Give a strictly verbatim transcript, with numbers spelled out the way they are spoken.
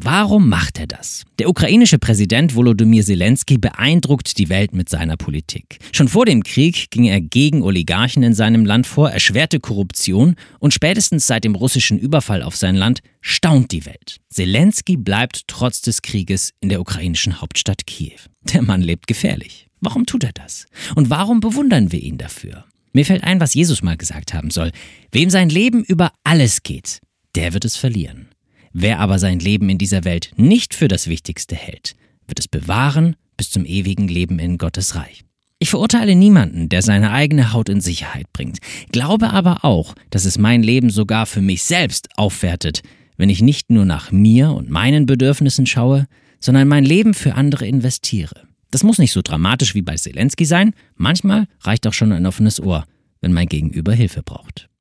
Warum macht er das? Der ukrainische Präsident Volodymyr Zelensky beeindruckt die Welt mit seiner Politik. Schon vor dem Krieg ging er gegen Oligarchen in seinem Land vor, erschwerte Korruption und spätestens seit dem russischen Überfall auf sein Land staunt die Welt. Zelensky bleibt trotz des Krieges in der ukrainischen Hauptstadt Kiew. Der Mann lebt gefährlich. Warum tut er das? Und warum bewundern wir ihn dafür? Mir fällt ein, was Jesus mal gesagt haben soll. Wem sein Leben über alles geht, der wird es verlieren. Wer aber sein Leben in dieser Welt nicht für das Wichtigste hält, wird es bewahren bis zum ewigen Leben in Gottes Reich. Ich verurteile niemanden, der seine eigene Haut in Sicherheit bringt, glaube aber auch, dass es mein Leben sogar für mich selbst aufwertet, wenn ich nicht nur nach mir und meinen Bedürfnissen schaue, sondern mein Leben für andere investiere. Das muss nicht so dramatisch wie bei Zelensky sein, manchmal reicht auch schon ein offenes Ohr, wenn mein Gegenüber Hilfe braucht.